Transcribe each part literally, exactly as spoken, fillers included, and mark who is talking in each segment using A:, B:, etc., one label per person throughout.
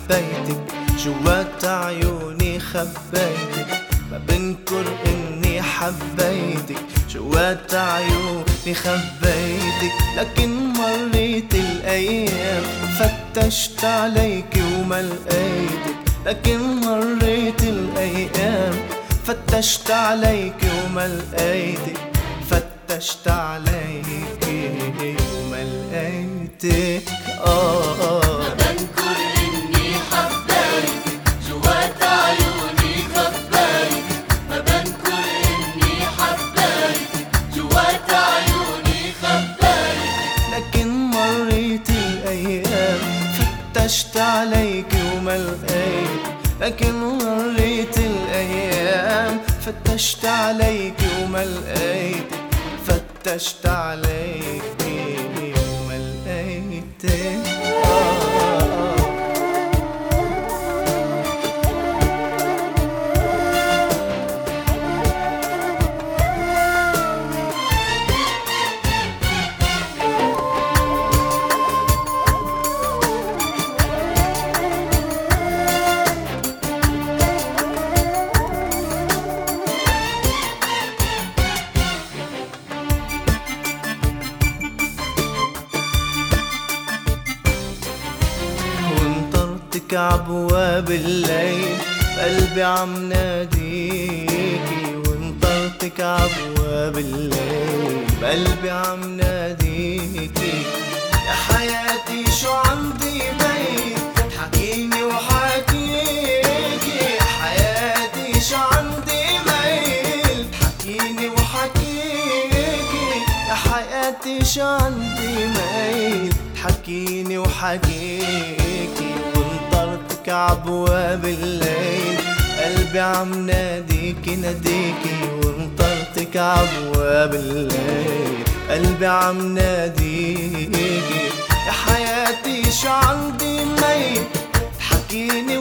A: حبيتك، جوات عيوني خبيتك، ما بنكر اني حبيتك، جوات عيوني خبيتك. لكن مريت الايام فتشت عليك وما لقيتك، لكن مريت الايام فتشت عليك وما لقيتك، فتشت عليك وما لقيتك. آه آه
B: ما بنكر إني حبيتك، جوات عيوني خبيتك، ما بنكر إني حبيتك، جوات عيوني خبيتك.
A: لكن مريت الأيام فتشت عليك وما لقيتك، لكن مريت الأيام فتشت عليك وما لقيتك، فتشت عليك وما لقيتك. آه آه وانطرتك عبواب الليل، قلبي عم ناديكي، وانطرتك عبواب الليل، قلبي عم ناديكي. يا حياتي شو عندي بيت حكيني وحكيكي، يا حياتي شو عندي ميل حكيني وحكيكي، يا حياتي شو عندي ميل حكيني وحكيكي. وانطرتك عبواب الليل، قلبي عم ناديكي ناديكي، وانطرتك عبواب الليل، قلبي عم ناديكي. يا حياتي شو عندي ميل حكيني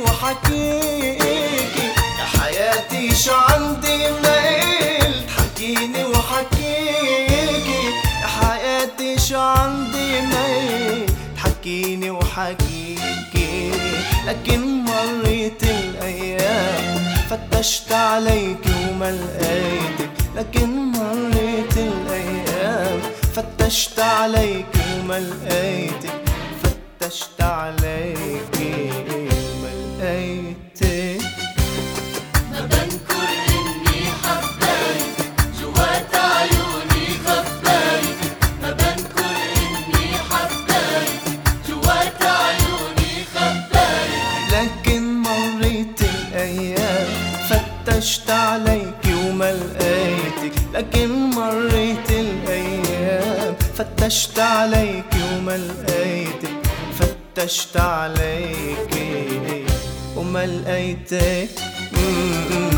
A: وحكيكي، يا حياتي شو عندي ميل حكيني وحكيكي، يا حياتي شو عندي ميل حكيني وحكيكي. لكن مريت الايام فتشت عليك وما لقيتك، لكن مريت الايام فتشت عليك وما لقيتك، فتشت عليك وما لقيتك.
B: ما بنكر إني حبيتك، جوات عيوني خبيتك، ما بنكر إني حبيتك، جوات عيوني خبيتك.
A: لكن مريت الايام فتشت عليك وما لقيتك، لكن مريت الايام فتشت عليك وما لقيتك، فتشت عليك وما لقيتك.